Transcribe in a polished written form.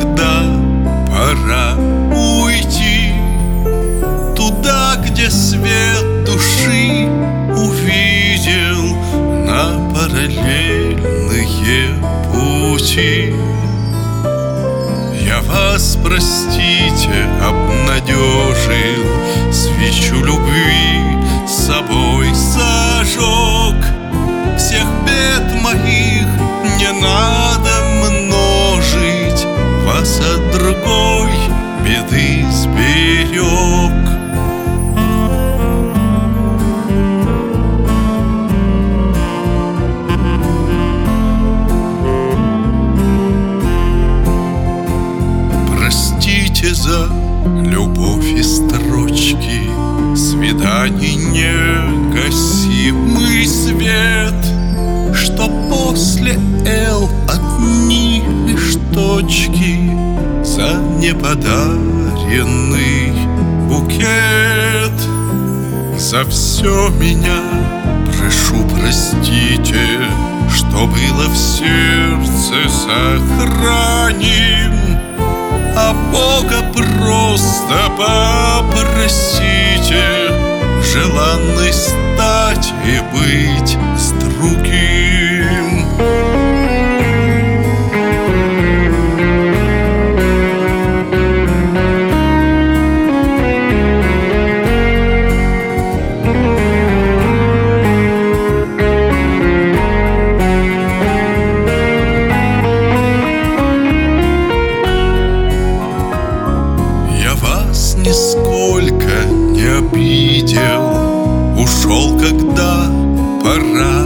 когда пора уйти туда, где свет души увидел на параллельные пути. Я вас, простите, обнадежил, свечу любви с собой зажег. Всех бед моих не надо множить, вас от другой беды сберег. Простите за любовь и строчки, свиданий негасимый свет, что после «Л» одни лишь точки за неподаренный букет. За все меня прошу простите, что было в сердце сохраним, а Бога просто попросите желанной стать и быть с другим. Нисколько не обидел, ушел, когда пора